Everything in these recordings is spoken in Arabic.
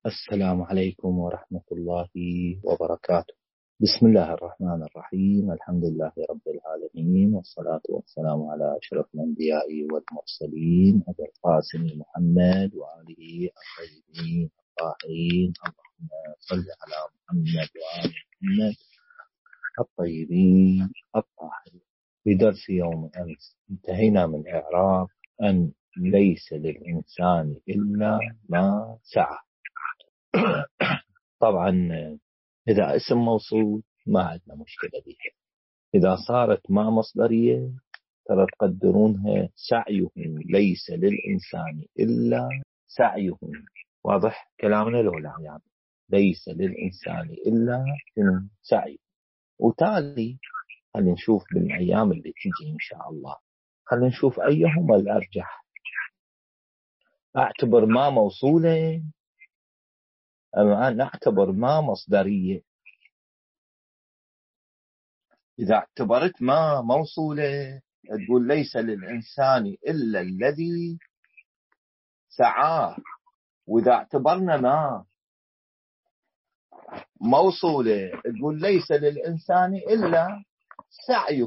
السلام عليكم ورحمة الله وبركاته. بسم الله الرحمن الرحيم. الحمد لله رب العالمين، والصلاة والسلام على أشرف الأنبياء والمرسلين أبي القاسم محمد وآله الطيبين الطاهرين. اللهم صل على محمد وآل محمد الطيبين الطاهرين. في درس يوم أمس انتهينا من إعراب أن ليس للإنسان إلا ما سعى. طبعا إذا اسم موصول ما عندنا مشكلة بها. إذا صارت ما مصدرية ترى تقدرونها سعيهم ليس للإنسان إلا سعيهم. واضح كلامنا لو لا؟ يعني ليس للإنسان إلا سعيه. وتالي خلينا نشوف بالأيام اللي تجي إن شاء الله، خلينا نشوف أيهما الأرجح. أعتبر ما موصولة أم نعتبر ما مصدرية؟ إذا اعتبرت ما موصولة تقول ليس للإنسان إلا الذي سعاه، وإذا اعتبرنا ما موصولة تقول ليس للإنسان إلا سعيه.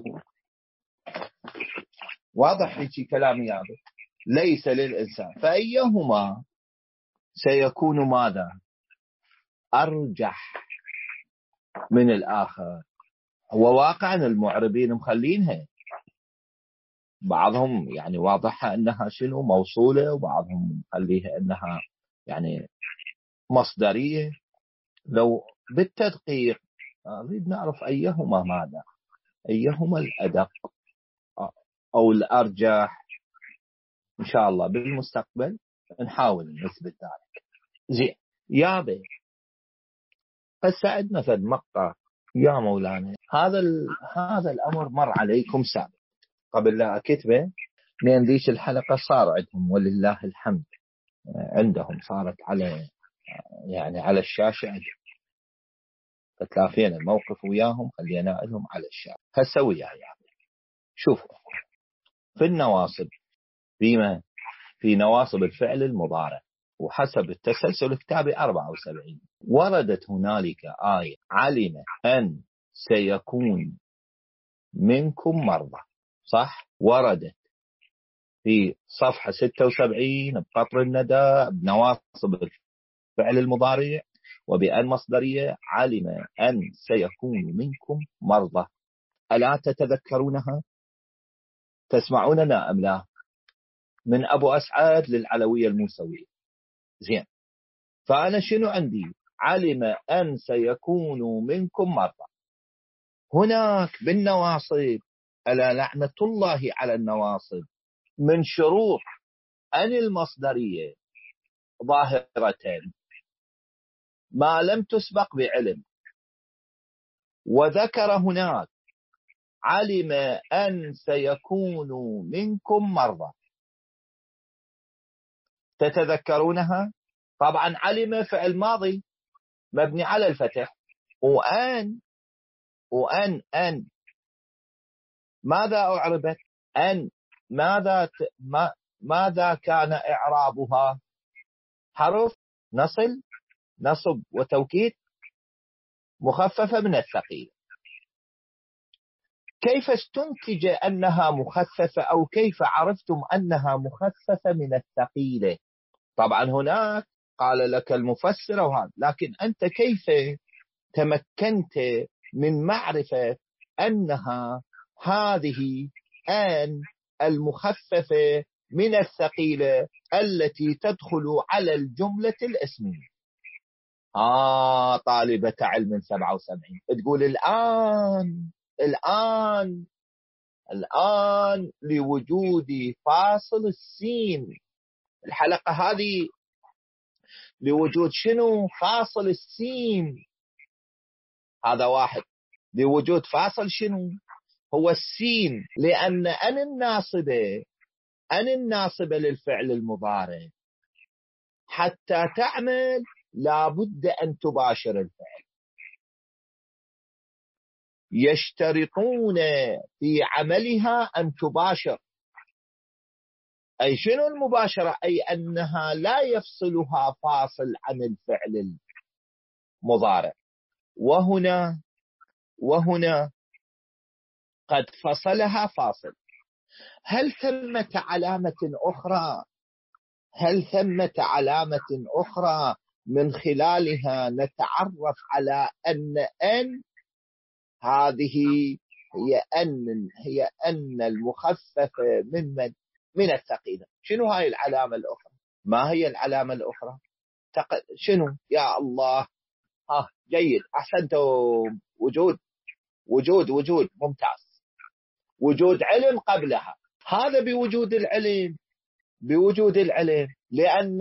واضح هيك كلامي هذا؟ ليس للإنسان، فأيهما سيكون ماذا أرجح من الآخر؟ هو واقعا المعربين مخلينها، بعضهم يعني واضحة أنها شنو موصولة، وبعضهم مخليها أنها يعني مصدرية. لو بالتدقيق نريد نعرف أيهما ماذا، أيهما الأدق أو الأرجح. إن شاء الله بالمستقبل نحاول نثبت ذلك. زين يابا، هسه عندنا فد مقطع يا مولانا. هذا الأمر مر عليكم سابق قبل لا أكتبه، لأن ذيك الحلقة صار عندهم ولله الحمد، عندهم صارت على يعني على الشاشة عندهم، فتلافينا الموقف وياهم خلينا لهم على الشاشة. هسه وياي يعني شوفوا في النواصب، في نواصب الفعل المضارع، وحسب التسلسل الكتابي 74 وردت هنالك آية علم أن سيكون منكم مرضى. صح؟ وردت في صفحة 76 بقطر الندى بنواصب الفعل المضارع وبأن مصدرية علم أن سيكون منكم مرضى. ألا تتذكرونها؟ تسمعوننا أم لا؟ من أبو أسعد للعلوية الموسوية. زين، فأنا شنو عندي؟ علم أن سيكون منكم مرضى. هناك بالنواصب، ألا لعنة الله على النواصب، من شروط أن المصدرية ظاهرة ما لم تسبق بعلم، وذكر هناك علم أن سيكون منكم مرضى. تتذكرونها؟ طبعا علم فعل ماضي مبني على الفتح، وأن ماذا أعربت؟ أن ماذا كان إعرابها؟ حرف نصب وتوكيد مخففة من الثقيل. كيف استنتج أنها مخففة، أو كيف عرفتم أنها مخففة من الثقيلة؟ طبعا هناك قال لك المفسر وهذا، لكن أنت كيف تمكنت من معرفة أنها هذه آن المخففة من الثقيلة التي تدخل على الجملة الاسمية؟ طالبة علم 77 تقول الآن لوجود فاصل السين. الحلقة هذه لوجود شنو؟ فاصل السين. هذا واحد. لوجود فاصل شنو؟ هو السين، لأن أن الناصبة للفعل المضارع حتى تعمل لابد أن تباشر الفعل. يشترطون في عملها أن تباشر، أي شنو المباشرة؟ أي أنها لا يفصلها فاصل عن الفعل المضارع. وهنا قد فصلها فاصل. هل ثمة علامة أخرى من خلالها نتعرف على أن هذه هي أن المخففة من الثقيلة؟ شنو هاي العلامة الأخرى؟ ما هي العلامة الأخرى؟ شنو؟ يا الله، جيد، أحسنتم. وجود ممتاز. وجود علم قبلها. هذا بوجود العلم لأن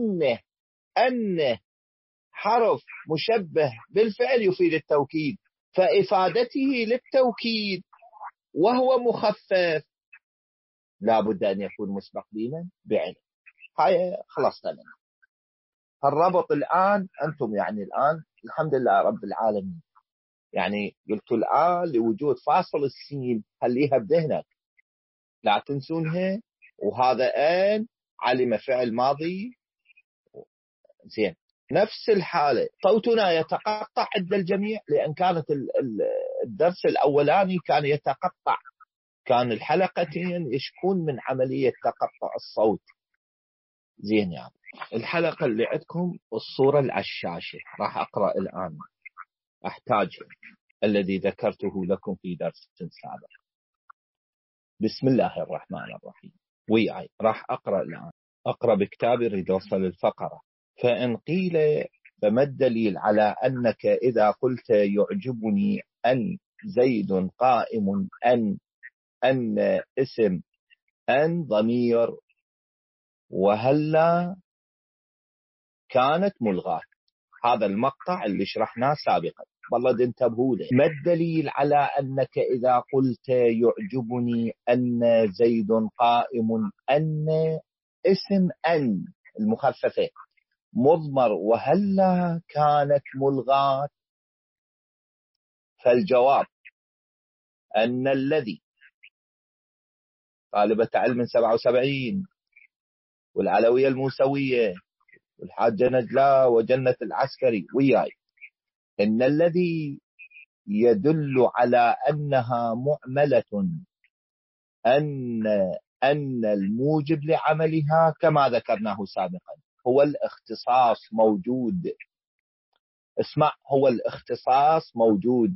أن حرف مشبه بالفعل يفيد التوكيد، فإفادته للتوكيد وهو مخفف لا بد أن يكون مسبق بعلم. هاي خلصنا منها. الربط الآن أنتم يعني الآن الحمد لله رب العالمين، يعني قلت الآن لوجود فاصل السين خليها بذهنك لا تنسونها. وهذا أن علم فعل ماضي. زين، نفس الحالة صوتنا يتقطع عند الجميع، لأن كانت الدرس الأولاني كان يتقطع، كان الحلقتين يشكون من عملية تقطع الصوت. زين، يعني الحلقة اللي عندكم الصورة على الشاشة راح أقرأ الآن، أحتاج الذي ذكرته لكم في درس سابق. بسم الله الرحمن الرحيم. وياي راح أقرأ الآن، أقرأ بكتابي أريد أوصل الفقرة. فإن قيل فما الدليل على أنك إذا قلت يعجبني أن زيد قائم أن اسم أن ضمير وهلا كانت ملغاة. هذا المقطع اللي شرحناه سابقا، والله انتبهوا له. ما الدليل على أنك إذا قلت يعجبني أن زيد قائم أن اسم أن المخففة مضمر وهلا كانت ملغاة؟ فالجواب أن الذي طالبة علم 77 والعلوية الموسوية والحاجة نجلاء وجنة العسكري وياي، إن الذي يدل على أنها معملة أن الموجب لعملها كما ذكرناه سابقا هو الاختصاص موجود. اسمع، هو الاختصاص موجود.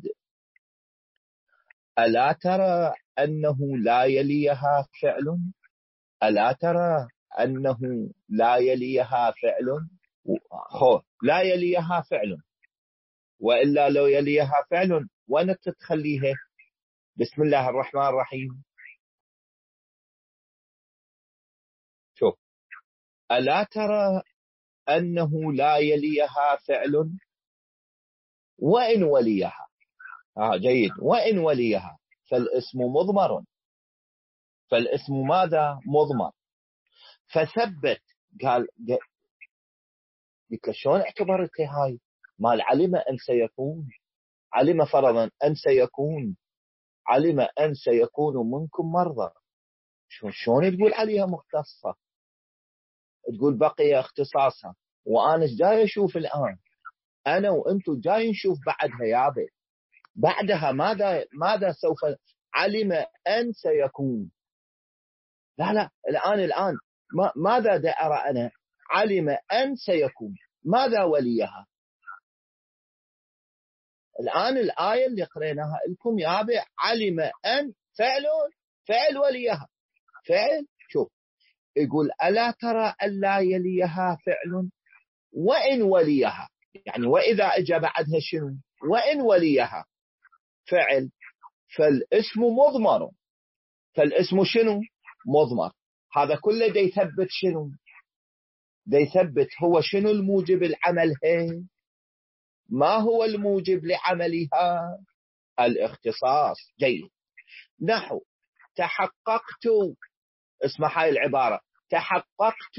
ألا ترى أنه لا يليها فعل؟ ألا ترى أنه لا يليها فعل؟ لا يليها فعل، وإلا لو يليها فعل وين تتخليها؟ بسم الله الرحمن الرحيم. شوف، ألا ترى أنه لا يليها فعل وإن وليها. جيد، وإن وليها فالاسم مضمر. فالاسم ماذا؟ مضمر. فثبت. قال شلون اعتبرتها هاي؟ مال علم أن سيكون، علم فرضا أن سيكون، علم أن سيكون منكم مرضى. شلون تقول عليها مختصة؟ تقول بقي اختصاصها. وأنا جاي أشوف الآن، أنا وأنتم جاي نشوف بعدها يابا، بعدها ماذا سوف علم أن سيكون. لا الآن ماذا أرى أنا؟ علم أن سيكون، ماذا وليها؟ الآن الآية اللي قريناها لكم يابا علم أن فعل وليها فعل. شوف، يقول ألا ترى ألا يليها فعل وإن وليها، يعني وإذا أجى بعدها شنو؟ وإن وليها فعل فالاسم مضمر. فالاسم شنو؟ مضمر. هذا كله دا يثبت شنو؟ دا يثبت هو شنو الموجب العمل هي؟ ما هو الموجب لعملها؟ الاختصاص. جيد. نحو تحققت، اسمع هاي العبارة، تحققت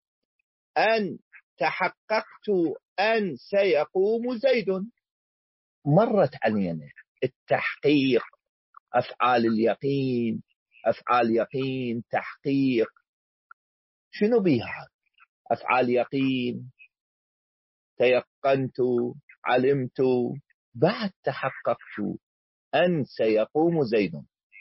أن سيقوم زيد. مرت علينا التحقيق، أفعال اليقين، أفعال يقين، تحقيق، شنو بيها؟ أفعال يقين، تيقنت، علمت، بعد تحققت أن سيقوم زيد.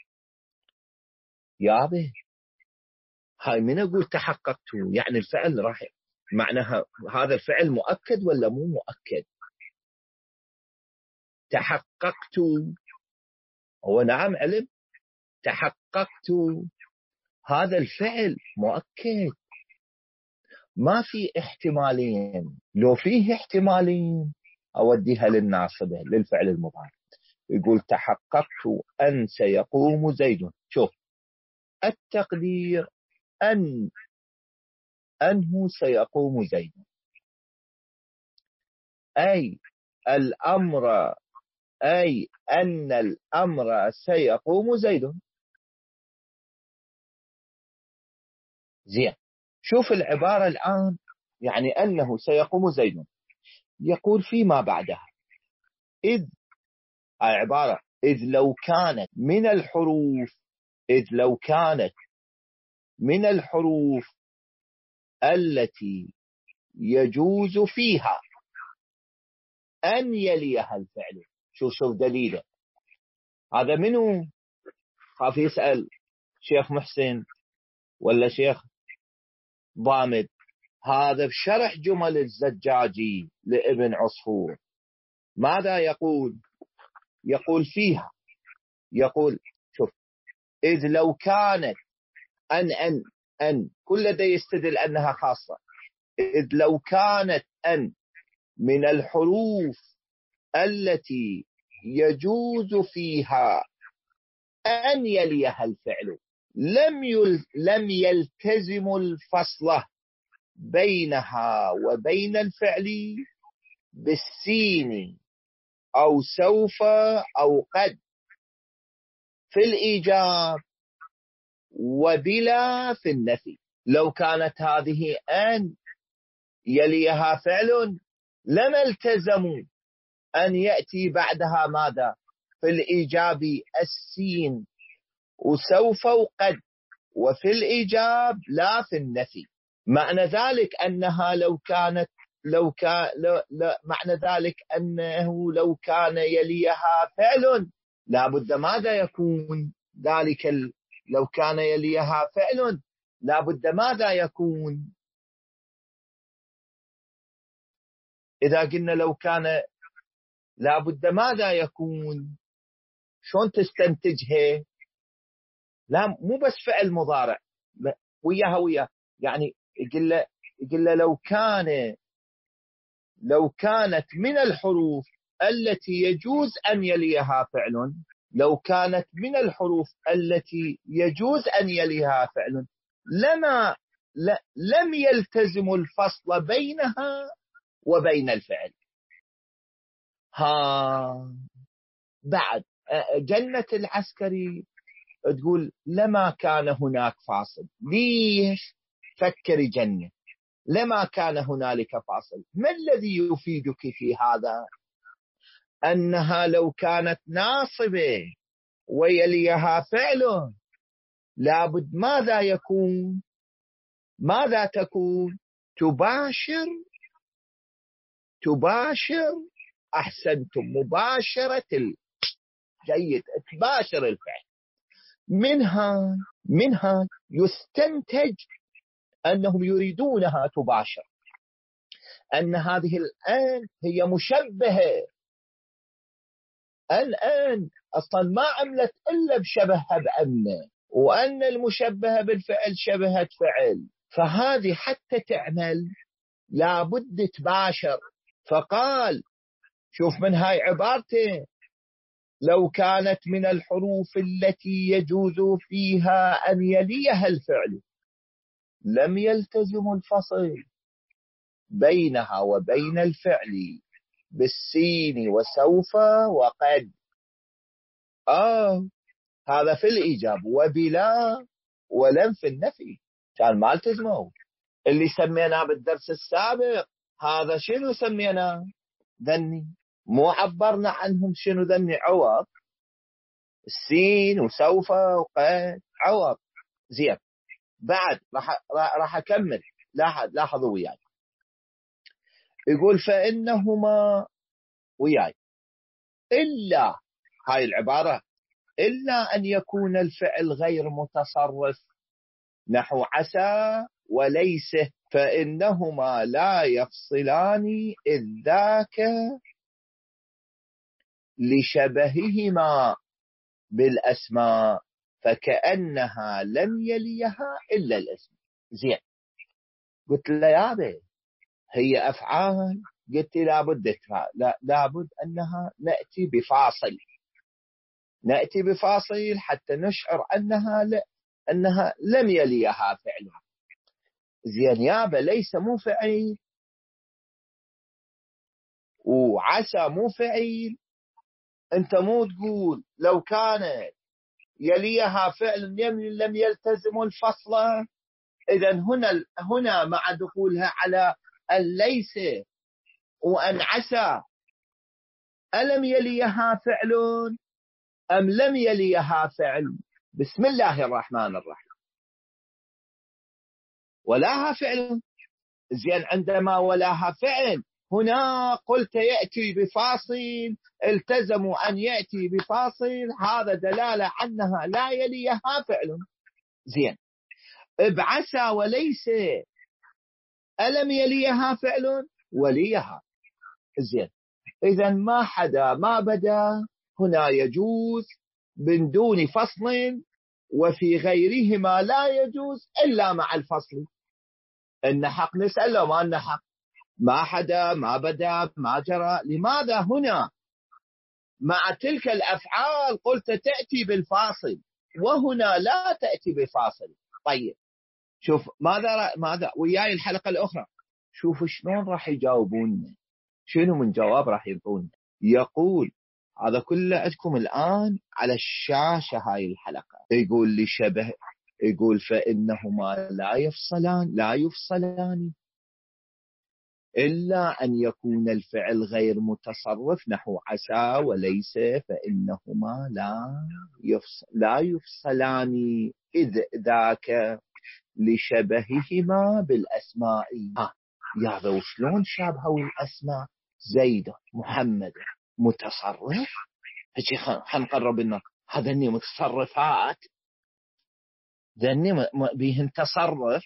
يابه هاي من أقول تحققت يعني الفعل راح معناها هذا الفعل مؤكد ولا مو مؤكد؟ تحققت هو نعم علم، تحققت هذا الفعل مؤكد، ما في احتمالين. لو فيه احتمالين أوديها للناصبة للفعل المضارع. يقول تحققت أن سيقوم زيد. شوف التقدير أنه سيقوم زيد، أي الأمر، أي أن الأمر سيقوم زيد. زين، شوف العبارة الآن، يعني أنه سيقوم زيد، يقول فيما بعدها إذ، هاي عبارة إذ لو كانت من الحروف، إذ لو كانت من الحروف التي يجوز فيها أن يليها الفعل. شوف دليله هذا. منو خاف يسأل؟ شيخ محسن ولا شيخ ضامد؟ هذا بشرح جمل الزجاجي لابن عصفور. ماذا يقول؟ يقول فيها، يقول شوف إذ لو كانت أن كل ده يستدل أنها خاصة. إذ لو كانت أن من الحروف التي يجوز فيها أن يليها الفعل لم يلتزم الفصل بينها وبين الفعل بالسين أو سوف أو قد في الإيجاب وبلا في النفي. لو كانت هذه أن يليها فعل لما التزموا أن يأتي بعدها ماذا؟ في الإيجاب السين وسوف وقد، وفي الإيجاب لا في النفي. معنى ذلك أنها لو كانت معنى ذلك أنه لو كان يليها فعل لابد ماذا يكون ذلك لو كان يليها فعل لابد ماذا يكون؟ إذا قلنا لو كان لابد ماذا يكون؟ شلون تستنتجها؟ لا مو بس فعل مضارع وياها يعني يقول له لو كانت من الحروف التي يجوز أن يليها فعل، لو كانت من الحروف التي يجوز أن يليها فعل لم يلتزم الفصل بينها وبين الفعل. بعد جنة العسكري تقول لما كان هناك فاصل. ليش؟ فكري جنة، لما كان هنالك فاصل، ما الذي يفيدك في هذا؟ أنها لو كانت ناصبة ويليها فعل لابد ماذا يكون؟ ماذا تكون؟ تباشر أحسنتم، مباشرة جيد، تباشر الفعل. منها يستنتج أنهم يريدونها تباشر، أن هذه الآن هي مشبهة. الآن أصلا ما عملت إلا بشبهها بأن، وأن المشبهة بالفعل شبهت فعل، فهذه حتى تعمل لابد تباشر. فقال شوف من هاي عبارته لو كانت من الحروف التي يجوز فيها أن يليها الفعل لم يلتزم الفصل بينها وبين الفعل بالسين وسوف وقد. هذا في الإيجاب وبلا ولم في النفي، كان ما التزموا. اللي سميناه بالدرس السابق هذا شنو سميناه؟ ذني. مو عبرنا عنهم شنو ذني؟ عوض. السين وسوف وقد عوض. زين، بعد راح أكمل. لاحظوا وياي، يقول فإنهما وياي إلا، هاي العبارة، إلا أن يكون الفعل غير متصرف نحو عسى وليس، فإنهما لا يفصلان إذ ذاك لشبههما بالأسماء فكأنها لم يليها إلا الاسم. زين، قلت له يا بي هي أفعال، قلت لابد أنها نأتي بفاصل حتى نشعر أنها لم يليها فعل. زين يابا، ليس مو فعيل، وعسى مو فعيل. أنت مو تقول لو كانت يليها فعل لم يلتزم الفصل؟ إذا هنا مع دخولها على أن ليس وأن عسى، ألم يليها فعل أم لم يليها فعل؟ بسم الله الرحمن الرحيم، ولاها فعل. زين، عندما ولاها فعل هنا قلت يأتي بفاصل، التزموا أن يأتي بفاصل، هذا دلالة عنها لا يليها فعل. زين، بعسى وليس ألم يليها فعل؟ وليها. زين، إذا ما بدا هنا يجوز من دون فصل، وفي غيرهما لا يجوز إلا مع الفصل. إن حق نسأل لو ما إن حق، ما حدا، ما بدا، ما جرى. لماذا هنا مع تلك الأفعال قلت تأتي بالفاصل وهنا لا تأتي بفاصل؟ طيب شوف ماذا وياي الحلقة الأخرى، شوف شلون راح يجاوبون، شنو من جواب راح يبقون. يقول هذا كله عندكم الآن على الشاشة هاي الحلقة. يقول لي شبه، يقول فإنهما لا يفصلان إلا أن يكون الفعل غير متصرف نحو عسى وليس، فإنهما لا يفصلان إذ ذاك لشبههما بالأسماء. يا ذا وشلون شابهوا الأسماء؟ زيد، محمد، متصرف. هيك حنقرب لنا هذا متصرفات، ذني بيهن تصرف.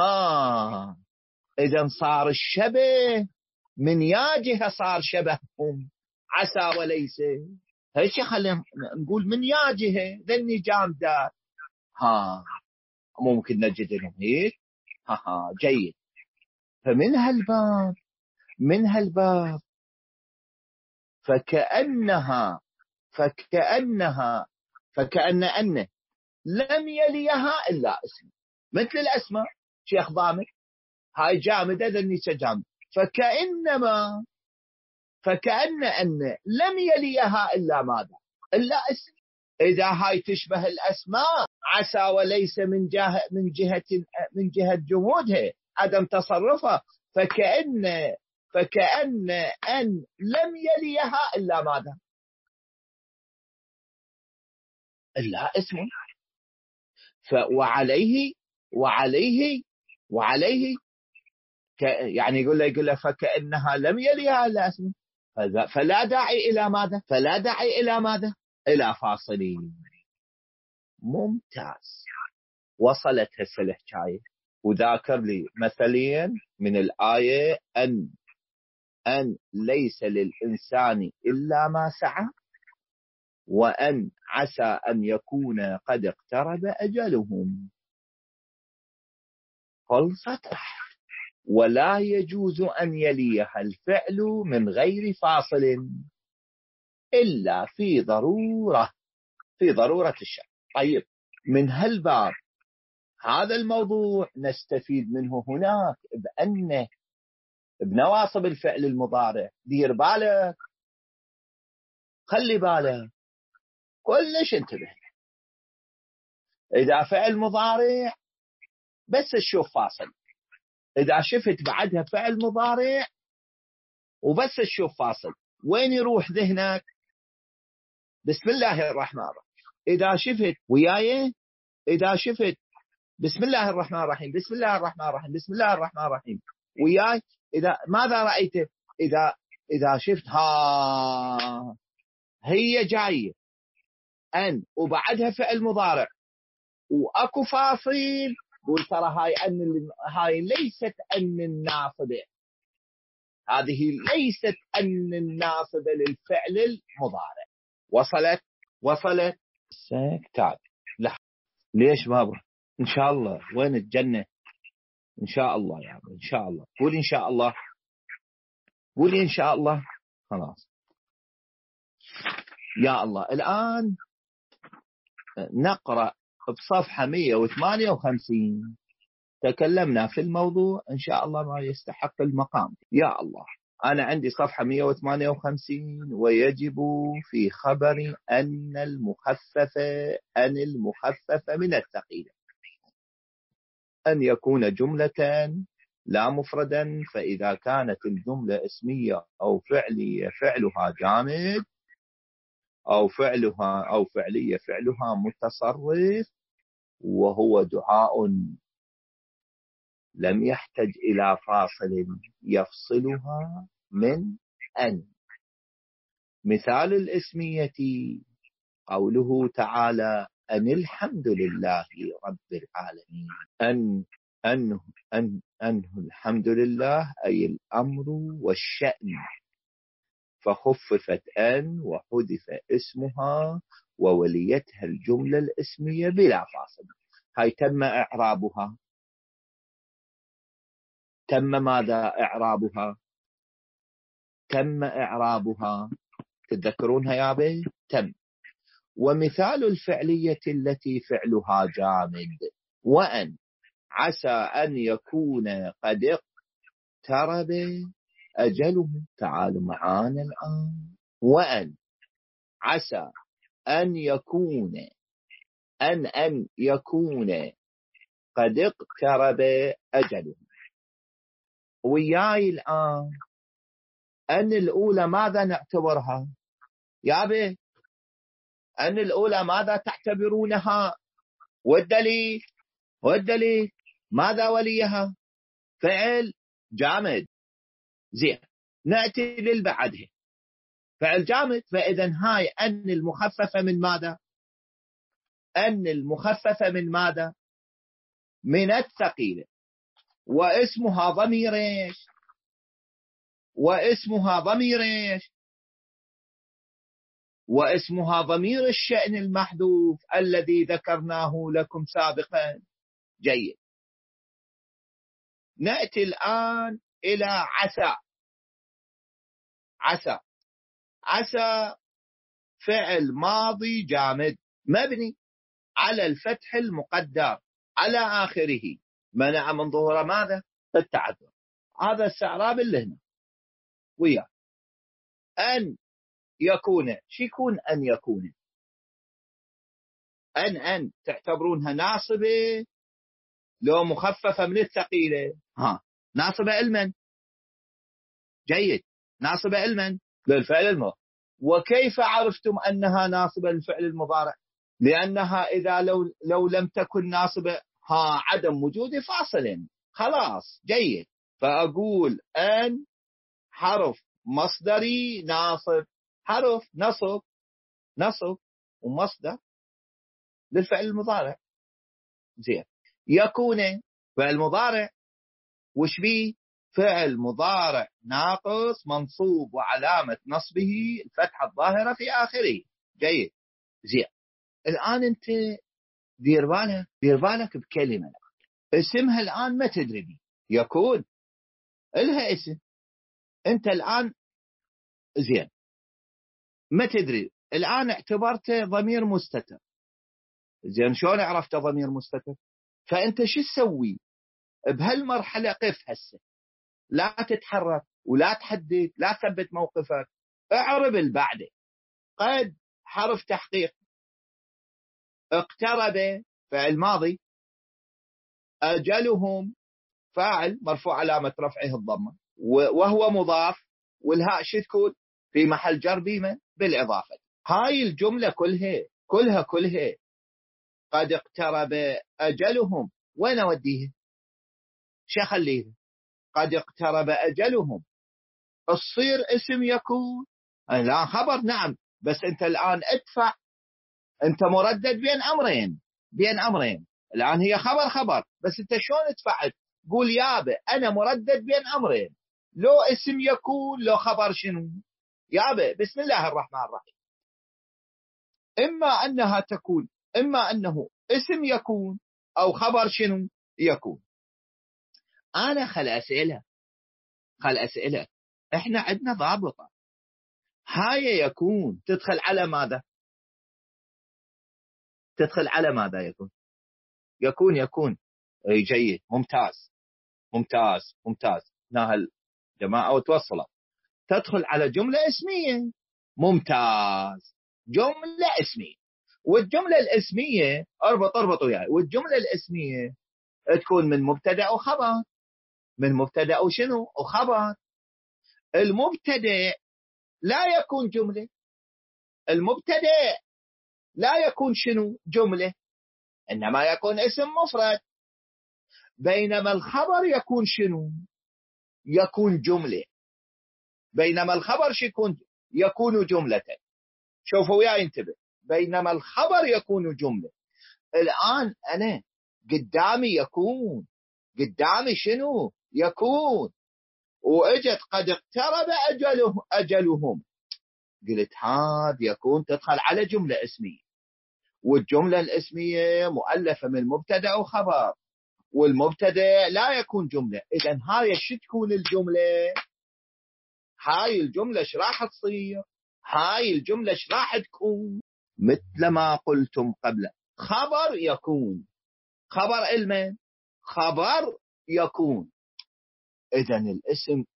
إذا صار الشبه من يا جهة، صار شبههم عسى وليس. هيك خلينا نقول من يا جهة ذني جامدات. ممكن نجد لهم هيك. جيد. فمن هالباب فكأن لم يليها إلا اسم، مثل الأسماء. شيخ ضامن هاي جامدة ذني جامد، فكأن لم يليها إلا ماذا؟ إلا اسم. إذا هاي تشبه الأسماء عسى وليس من جهة جمودها، عدم تصرفها، فكأن أن لم يليها إلا ماذا؟ إلا اسم. وعليه يعني يقول له فكأنها لم يليها إلا اسم، فلا داعي إلى ماذا؟ إلى فاصلين. ممتاز، وصلت هسه الحكاية. وذاكر لي مثلين من الآية، أن ليس للإنسان إلا ما سعى، وأن عسى أن يكون قد اقترب أجلهم. خلصت. ولا يجوز أن يليها الفعل من غير فاصل إلا في ضرورة الشرع. طيب، من هالباب هذا الموضوع نستفيد منه هناك بأن بنواصب الفعل المضارع دير بالك، خلي بالك، كلش انتبه. إذا فعل مضارع بس تشوف فاصل، إذا شفت بعدها فعل مضارع وبس تشوف فاصل، وين يروح ذهنك؟ بسم الله الرحمن الرحيم. إذا شفت وياي، إذا شفت بسم الله الرحمن الرحيم، بسم الله الرحمن الرحيم، بسم الله الرحمن الرحيم وياي. إذا ماذا رأيت؟ إذا شفت هي جاية أن وبعدها فعل مضارع وأكو فاصل، قول ترى هاي ليست أن الناصبة، هذه ليست أن الناصبة للفعل المضارع. وصلت كتاب. لا ليش بابا؟ إن شاء الله. وين الجنة؟ إن شاء الله يا عم، إن شاء الله. قولي إن شاء الله، قولي إن شاء الله. خلاص يا الله. الآن نقرأ بصفحة 158. تكلمنا في الموضوع إن شاء الله ما يستحق المقام. يا الله، أنا عندي صفحة 158. ويجب في خبر أن المخففة من الثقيلة أن يكون جملة لا مفردا، فإذا كانت الجملة اسمية أو فعلية فعلها جامد، أو فعلية فعلها متصرف، وهو دعاء لم يحتج إلى فاصل يفصلها من أن. مثال الاسمية قوله تعالى أن الحمد لله رب العالمين. أنه الحمد لله أي الأمر والشأن، فخففت أن وحذف اسمها ووليتها الجملة الاسمية بلا فاصل. هاي تم إعرابها. تم ماذا إعرابها؟ تم إعرابها. تتذكرونها يا بي؟ تم. ومثال الفعلية التي فعلها جامد وأن عسى أن يكون قد اقترب أجله. تعالوا معانا الآن. وأن عسى أن يكون قد اقترب أجله. وياي الآن أن الأولى ماذا نعتبرها يا بي؟ أن الأولى ماذا تعتبرونها؟ والدليل ماذا وليها؟ فعل جامد. زين، نأتي للبعدها فعل جامد. فإذا هاي أن المخففة من ماذا؟ أن المخففة من ماذا؟ من الثقيلة. واسمها ضمير ايش؟ واسمها ضمير الشأن المحذوف الذي ذكرناه لكم سابقا. جيد. نأتي الآن إلى عسى فعل ماضي جامد مبني على الفتح المقدر على آخره، منع من ظهور ماذا؟ التعذر. هذا استعراب اللي هنا وياه. أن يكون، شو يكون أن يكون؟ أن تعتبرونها ناصبة لو مخففة من الثقيلة؟ ناصبة المن. جيد، ناصبة المن للفعل المضارع. وكيف عرفتم أنها ناصبة للفعل المضارع؟ لأنها إذا لو لم تكن ناصبة عدم وجود فاصل. خلاص جيد. فأقول أن حرف مصدري ناصب، حرف نصب ومصدر للفعل المضارع. زين. يكون فعل مضارع وش بيه؟ فعل مضارع ناقص منصوب وعلامة نصبه الفتحة الظاهرة في آخره. جيد. زين. الآن أنت دير بالك بكلمة اسمها الآن ما تدري بي. يكون لها اسم، أنت الآن زين ما تدري. الآن اعتبرته ضمير مستتر. زين، شلون عرفت ضمير مستتر؟ فأنت شو تسوي بهالمرحلة؟ قف هسه، لا تتحرك ولا تحدد، لا تثبت موقفك، اعرب البعده. قد حرف تحقيق، اقترب فعل ماضي، أجلهم فاعل مرفوع علامة رفعه الضمة وهو مضاف، والهاء شو تكون؟ في محل جر بما بالإضافة. هاي الجملة كلها قد اقترب أجلهم وين أوديها؟ شو أخليها؟ قد اقترب أجلهم تصير اسم يكون. الآن خبر نعم، بس أنت الآن ادفع، أنت مردد بين أمرين. الآن هي خبر بس أنت شلون ادفعت؟ قول يابا أنا مردد بين أمرين، لو اسم يكون لو خبر شنو. يابا بسم الله الرحمن الرحيم، إما أنها تكون، إما أنه اسم يكون أو خبر شنو يكون. أنا خل أسئلة إحنا عندنا ضابطة. هاي يكون تدخل على ماذا؟ تدخل على ماذا؟ يكون. أي جيد، ممتاز. هنا الجماعة وتوصلت. تدخل على جملة اسمية. ممتاز، جملة اسمية. والجملة الاسمية اربط وياي. والجملة الاسمية تكون من مبتدأ وخبر. من مبتدأ وشنو وخبر. المبتدأ لا يكون جملة. المبتدأ لا يكون شنو جملة، إنما يكون اسم مفرد. بينما الخبر يكون شنو؟ يكون جملة. بينما الخبر يكون جملة. شوفوا وياي انتبه. بينما الخبر يكون جملة. الآن أنا قدامي يكون، قدامي شنو يكون، وإجت قد اقترب أجلهم. قلت هذا يكون تدخل على جملة اسمية، والجملة الاسمية مؤلفة من مبتدأ وخبر، والمبتدأ لا يكون جملة. إذن هاي شو تكون الجملة؟ هاي الجملة ايش راح تصير؟ هاي الجملة ايش راح تكون؟ مثل ما قلتم قبل، خبر يكون. خبر علما، خبر يكون. إذن الاسم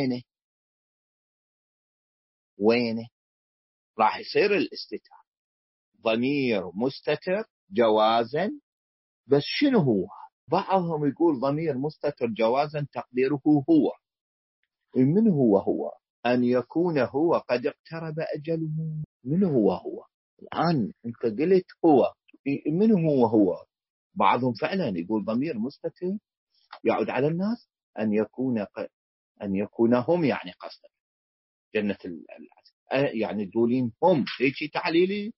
وينه؟ راح يصير الاستتار ضمير مستتر جوازا. بس شنو هو؟ بعضهم يقول ضمير مستتر جوازا تقديره هو. من هو؟ أن يكون هو قد اقترب أجله. من هو؟ الآن أنت قلت هو، من هو؟ بعضهم فعلا يقول ضمير مستتر يعود على الناس. أن يكون هم، يعني قصدك جنة يعني تقولين هم هيك تعليلي.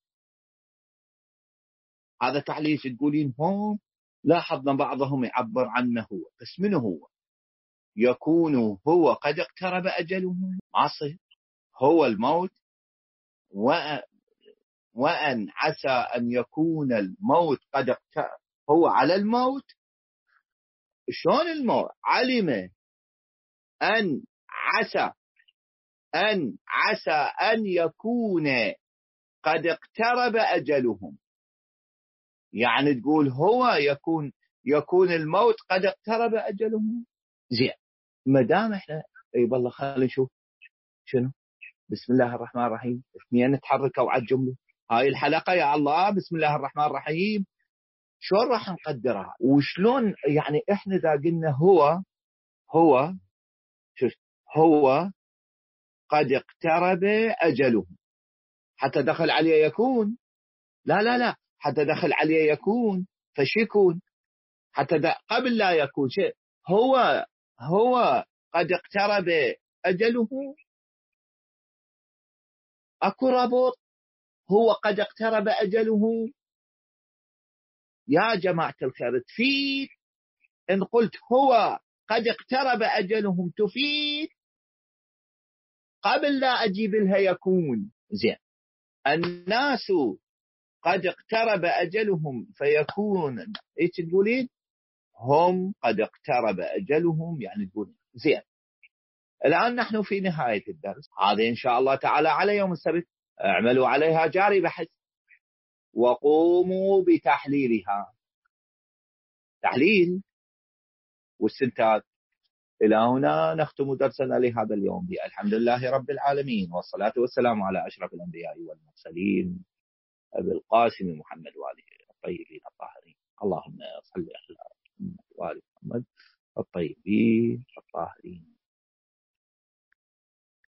هذا تعليل تقولين هم. لاحظنا بعضهم يعبر عنه هو، بس من هو؟ يكون هو قد اقترب أجله، عصي هو الموت. وأن عسى أن يكون الموت قد اقترب. هو على الموت. شلون الموت؟ علم أن عسى أن يكون قد اقترب أجلهم. يعني تقول هو يكون الموت قد اقترب أجلهم. زين، ما دام احنا اي والله خلينا نشوف شنو. بسم الله الرحمن الرحيم، اثنين تحركوا على الجمله. هاي الحلقه يا الله بسم الله الرحمن الرحيم. شلون راح نقدرها وشلون؟ يعني احنا اذا قلنا هو شوف، هو قد اقترب اجله، حتى دخل عليه يكون. لا حتى دخل عليه يكون فش يكون؟ حتى قبل لا يكون شيء. هو قد اقترب أجله. أكو رابط؟ هو قد اقترب أجله. يا جماعة الخير تفيد إن قلت هو قد اقترب أجلهم، تفيد قبل لا أجيب لها يكون. زين، الناس قد اقترب أجلهم فيكون إيش تقولين؟ هم قد اقترب أجلهم، يعني تقول زين. الآن نحن في نهاية الدرس هذا إن شاء الله تعالى على يوم السبت. اعملوا عليها جاري بحث وقوموا بتحليلها، تحليل واستنتاج. إلى هنا نختم درسنا لهذا اليوم. الحمد لله رب العالمين، والصلاة والسلام على أشرف الأنبياء والمرسلين أبي القاسم محمد وآله الطيبين الطاهرين. اللهم صل على محمد وآل محمد الطيبين الطاهرين.